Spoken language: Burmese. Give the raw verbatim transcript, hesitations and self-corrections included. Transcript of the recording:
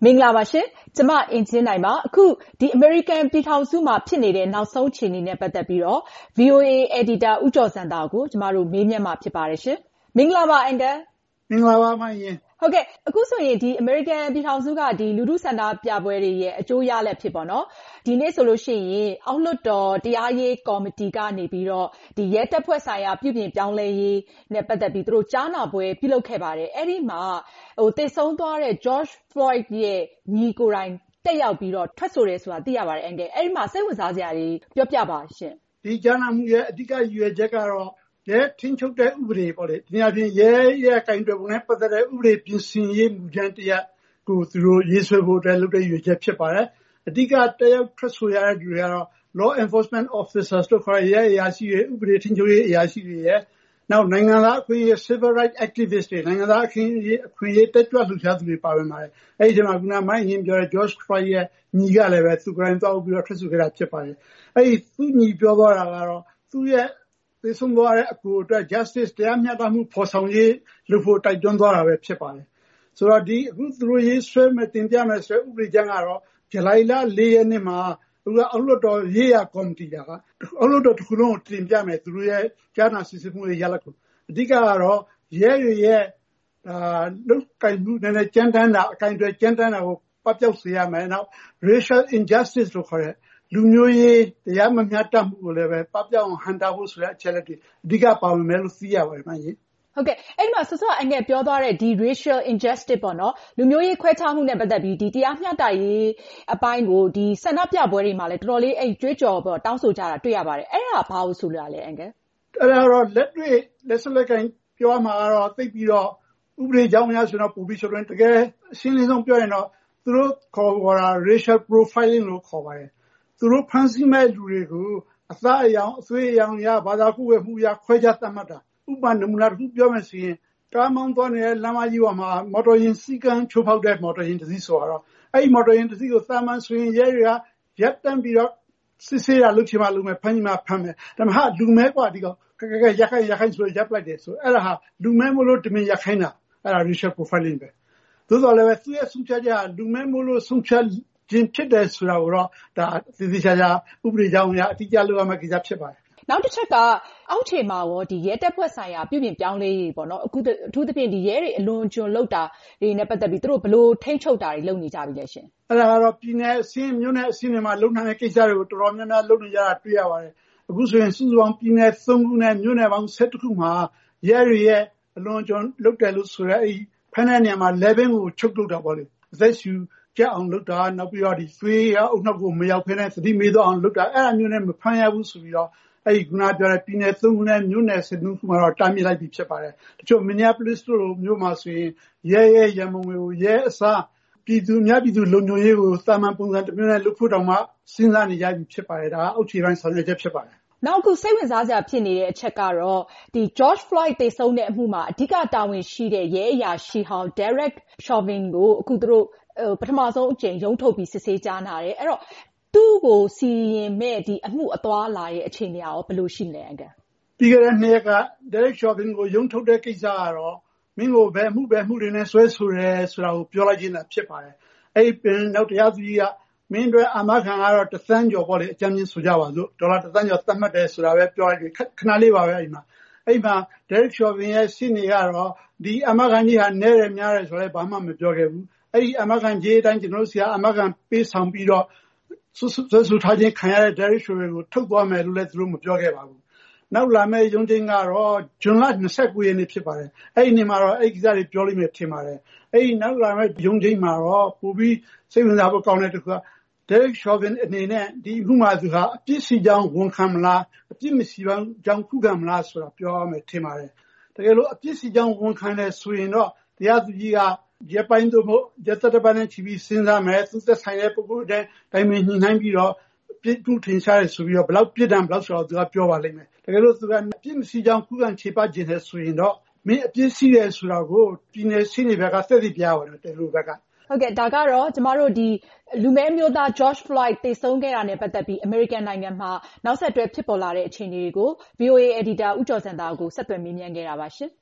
မင်္ဂလာပါရှင်ကျမအင်ဂျင်နိုင်ပါအခုဒီ American ပြည်ထောင်စုမှာဖြစ်နေတဲ့နောက်ဆုံးအခြေအနေနဲ့ပတ်သက်ပြီးတော့ V O A Editor ဦးကျော်စံသားကိုကျမတို့မေးမြန်းမှာဖြစ်ပါတယ်ရှင်မင်္ဂလာပါအန်ကယ်မင်္ဂလာပါမရင်ဟုတ်ကဲ့အခုဆိုရင်ဒီ American ပြည်ထောင်စုကဒီလူထုဆန္ဒပြပွဲတွေရဲ့အကျိုးရလဒ်ဖြစ်ပေါ့နော်ဒီနေ့ဆိုလို့ရှိရင်အောက်လွှတ်တော်တရားရေးကော်မတီကနေပြီးတော့ဒီရဲတပ်ဖွဲ့ဆိုင်ရာပြည်ပြင်ပြောင်းလဲရေးနဲ့ပတ်သက်ပြီးသူတို့ကြားနာပွဲပြုလုပ်ခဲ့ပါတယ်အဲ့ဒီမှာဟိုတည်ဆုံးသွားတဲ့ George Floyd ရဲ့ညီကိုယ်တိုင်တက်ရောက်ပြီးတော့ထွက်ဆိုရဲဆိုတာသိရပါတယ်အန်ကယ်အဲ့ဒီမှာစိတ်ဝင်စားစရာတွေပြောပြပါရှင်ဒီကြားနာမှုရဲ့အဓိကရည်ရွယ်ချက်ကတော့ရဲထင်းချုပ်တဲ့ဥပဒေပေါ့လေဒီအပြင်ရဲရဲကင်တွယ်ပုံနဲ့ပတ်သက်တဲ့ဥပဒေပြင်ဆင်ရေးမူကြမ်းတရားကိုသူတို့ရေးဆွဲဖို့အတွက်လုပ်တဲ့ရည်ရွယ်ချက်ဖြစ်ပါတယ်အဓိကတက်ရောက်ထွက်ဆိုရတဲ့လူတွေကတော့ law enforcement officers တို့ခေါ်ရဲအရာရှိတွေဥပဒေထင်းချုပ်ရေးအရာရှိတွေရဲ့နောက်နိုင်ငံသားအခွင့်အရေး civil rights activists တွေနိုင်ငံသားအခွင့်အရေးအခွင့်အရေးတက်ကြွလှုပ်ရှားသူတွေပါဝင်ပါတယ်အဲ့ဒီမှာခုနမိုင်းရင်ပြောတဲ့ George Floyd ရဲ့ညီကလည်းပဲသူကိုယ်တိုင်တောက်ပြီးတော့ထွက်ဆိုခဲ့တာဖြစ်ပါတယ်အဲ့ဒီသူညီပြောသွားတာကတော့သူ့ရဲ့သေဆုံးသွားတဲ့အကူအတွက် justice တရားမျှတမှုဖော်ဆောင်ရေးလုပ်ဖို့တိုက်တွန်းသွားတာပဲဖြစ်ပါတယ်ဆိုတော့ဒီအခုသူတို့ရေးဆွဲမဲ့တင်ပြမဲ့ဆွဲဥပဒေကြမ်းကတော့ဇူလိုင်လ၄ရက်နေ့မှာသူကအောက်လွှတ်တော်ရေးရာကော်မတီကအောက်လွှတ်တော်တစ်ခုလုံးကိုတင်ပြမယ်သူတို့ရဲ့ကြားနာစစ်ဆေးမှုတွေရလဒ်ကိုအဓိကကတော့ရဲတွေရဲ့အာလုတ်ကင်မှုနဲ့ကြမ်းတမ်းတာအကင်တွေကြမ်းတမ်းတာကိုပပျောက်စေရမယ်နောက် racial injustice လို့ခေါ်တဲ့လူမျိုးရေးတရားမမျှတမှုကိုလည်းပဲပပျောက်အောင်ဟန်တာဖို့ဆိုတဲ့အချက်လက်တွေအဓိကပါဝင်မယ်လို့သိရပါတယ်မှန်ကြီးဟုတ်ကဲ့အဲ့ဒီမှာဆောဆောအငယ်ပြောသွားတဲ့ဒီ racial injustice ပေါ့နော်လူမျိုးရေးခွဲခြားမှုနဲ့ပတ်သက်ပြီးဒီတရားမျှတရေးအပိုင်းကိုဒီဆန္ဒပြပွဲတွေမှာလည်းတော်တော်လေးအဲ့ကြွေးကြော်ပေါ့တောင်းဆိုကြတာတွေ့ရပါတယ်အဲ့ဒါဘာလို့ဆိုရလဲအငယ်အဲ့ဒါတော့လက်တွေ့လက်စလက်ကင်ပြောမှာတော့သိပြီးတော့ဥပဒေကြောင်းအရဆိုတော့ပုံပြီးဆိုရင်တကယ်အရှင်းလင်းဆုံးပြောရင်တော့သူတို့ခေါ်တာ racial profiling လို့ခေါ်ပါတယ်သူတို့ဖန်ဆီးမဲ့လူတွေကိုအသားအရောင်အသွေးအရောင်ရဘာသာကိုယ်ဝယ်မှုရခွဲခြားသတ်မှတ်တာဥပမာနမူနာတစ်ခုပြောမယ်ဆိုရင်ကားမောင်းသွားနေတဲ့လမ်းမကြီးပေါ်မှာမော်တော်ယာဉ်စီးကမ်းချိုးဖောက်တဲ့မော်တော်ယာဉ်တစ်စီးဆိုတော့အဲ့ဒီမော်တော်ယာဉ်တစ်စီးကိုသာမန်ဆိုရင်ရဲတွေကရပ်တန့်ပြီးတော့စစ်ဆေးရလုပ်ချင်မှလုပ်မယ်ဖမ်းချင်မှဖမ်းမယ်ဒါမှဟာလူမဲกว่าဒီကောင်ကဲကဲရခိုင်ရခိုင်ဆိုရပ်လိုက်တယ်ဆိုအဲ့ဒါဟာလူမဲမို့လို့တမင်ရခိုင်တာအဲ့ဒါ racial profiling ပဲသို့တော်လည်းပဲသူရဲ့ဆုံးဖြတ်ချက်ကလူမဲမို့လို့ဆုံးဖြတ်ခြင်းဖြစ်တယ်ဆိုတာကိုတော့ဒါသေသေးချာချာဥပဒေကြောင်းအရအတိအကျလုပ်ရမယ့်ကိစ္စဖြစ်ပါတယ်နောက်တစ်ချက်ကအောက်ခြေမှာရောဒီရဲတပ်ဖွဲ့ဆိုင်ရာပြည်ပြင်ပြောင်းလဲရေးပေါ့နော်အခုအထူးသဖြင့်ဒီရဲတွေအလွန်ကျွံလောက်တာတွေနဲ့ပတ်သက်ပြီးသူတို့ဘယ်လိုထိန်းချုပ်တာတွေလုပ်နေကြပြီလဲရှင်အဲ့ဒါကတော့ပြည်နယ်အစင်းမြို့နယ်အစင်းတွေမှာလုံနိုင်တဲ့ကိစ္စတွေကိုတော်တော်များများလုပ်နေကြတာတွေ့ရပါတယ်အခုဆိုရင်စုစုပေါင်းပြည်နယ်သုံးခုနဲ့မြို့နယ်ပေါင်း၁၁ခုမှာရဲတွေရဲ့အလွန်ကျွံလောက်တယ်လို့ဆိုရဲအဲ့ဖမ်းတဲ့နေရာမှာ level ကိုချုပ်ထုတ်တာပေါ့လေအသက်ရှူကြအောင်လုပ်တာနောက်ပြီးတော့ဒီသွေးရအုပ်နှောက်ကိုမရောက်ဖ ೇನೆ သတိမေးတော့အောင်လုပ်တာအဲ့အမျိုးနဲ့မဖမ်းရဘူးဆိုပြီးတော့အဲ့ဒီခုနပြောတဲ့ပြည်နယ်သုံးခုနဲ့မြို့နယ်၁၂ခုမှာတော့တားမြစ်လိုက်ပြီးဖြစ်ပါတယ်တချို့ Minneapolis တို့မြို့မှာဆိုရင်ရဲရဲရမုံတွေကိုရဲအစားပြည်သူများပြည်သူလုံခြုံရေးကိုသာမန်ပုံစံတစ်မျိုးနဲ့လုပ်ဖို့တောင်မှစဉ်းစားနေကြပြီဖြစ်ပါတယ်ဒါအောက်ခြေပိုင်းဆောင်ရွက်ချက်ဖြစ်ပါတယ်နောက်အခုစိတ်ဝင်စားစရာဖြစ်နေတဲ့အချက်ကတော့ဒီ George Floyd သေဆုံးတဲ့အမှုမှာအဓိကတာဝန်ရှိတဲ့ရဲအရာရှိဟောင်း Derek Chauvin ကိုအခုသူတို့ပထမဆုံးအကြိမ်ရုံးထုတ်ပြီးစစ်ဆေးကြားနာတယ်အဲ့တော့သူ့ကိုစီရင်မဲ့ဒီအမှုအသွားလာရဲ့အခြေအနေရောဘယ်လိုရှိလဲအကပြီးခဲ့တဲ့နေ့က Derek Chauvin ကိုရုံးထုတ်တဲ့ကိစ္စကတော့မင်းကိုဘယ်မှုပဲမှုတွေနဲ့ဆွဲဆိုရဲဆိုတာကိုပြောလိုက်ခြင်းသာဖြစ်ပါတယ်အဲ့ဒီပြင်နောက်တရားသူကြီးကမင်းတို့အမခံကတော့တသန်းကျော်ပေါ့လေအကြမ်းမြင့်ဆိုကြပါစို့ဒေါ်လာတသန်းကျော်သတ်မှတ်တယ်ဆိုတာပဲပြောလိုက်ပြီးခဏလေးပါပဲအဲ့မှာအဲ့မှာ Derek Chauvin ရဲ့ရှင်းနေကတော့ဒီအမခံကြီးဟာနဲတယ်များတယ်ဆိုတော့ဘာမှမပြောခဲ့ဘူးအဲ့ဒီအမခံကြီးအတိုင်းကျွန်တော်တို့ဆရာအမခံပေးဆောင်ပြီးတော့ဆွဆွထားခြင်းခံရတဲ့ Derek Chauvin ကိုထုတ်သွားမယ်လို့လည်းသူတို့မပြောခဲ့ပါဘူးနောက်လာမယ့်ရုံးချိန်ကတော့ဇွန်လ၂၉ရက်နေ့ဖြစ်ပါတယ်အဲ့ဒီနေ့မှာတော့အဲ့ဒီကိစ္စတွေပြောလိမ့်မယ်ထင်ပါတယ်အဲ့ဒီနောက်လာမယ့်ရုံးချိန်မှာတော့ပိုပြီးစိတ်ဝင်စားဖို့ကောင်းတဲ့တစ်ခုက Derek Chauvin အနေနဲ့ဒီခုမှသူဟာအပြစ်ရှိကြောင်းဝန်ခံမလားအပြစ်မရှိကြောင်းခုခံမလားဆိုတာပြောရမယ်ထင်ပါတယ်တကယ်လို့အပြစ်ရှိကြောင်းဝန်ခံတယ်ဆိုရင်တော့တရားသူကြီးကရပိုင်းတို့မို့ရတတပန်းနဲ့ချီပြီးစဉ်းစားမယ်သူသက်ဆိုင်တဲ့ပုဂ္ဂိုလ်တဲ့တိုင်ပင်ညှိနှိုင်းပြီးတော့ပြစ်မှုထင်ရှားတယ်ဆိုပြီးတော့ဘယ်လောက်ပြစ်ဒဏ်ဘယ်လောက်ဆိုတော့သူကပြောပါလိမ့်မယ်တကယ်လို့သူကအပြစ်မရှိကြောင်းခုခံခြေပခြင်းတယ်ဆိုရင်တော့မင်းအပြစ်ရှိတယ်ဆိုတာကိုပြည်နယ်ရှင်းနေဘက်ကသက်သေပြရပါတယ်တယ်လို့ဘက်ကဟုတ်ကဲ့ဒါကတော့ကျမတို့ဒီလူမဲမျိုးသား George Floyd သေဆုံးခဲ့တာနဲ့ပတ်သက်ပြီး American နိုင်ငံမှာနောက်ဆက်တွဲဖြစ်ပေါ်လာတဲ့အခြေအနေတွေကို V O A Editor ဦးကျော်စံသားကိုဆက်သွယ်မေးမြန်းခဲ့တာပါရှင်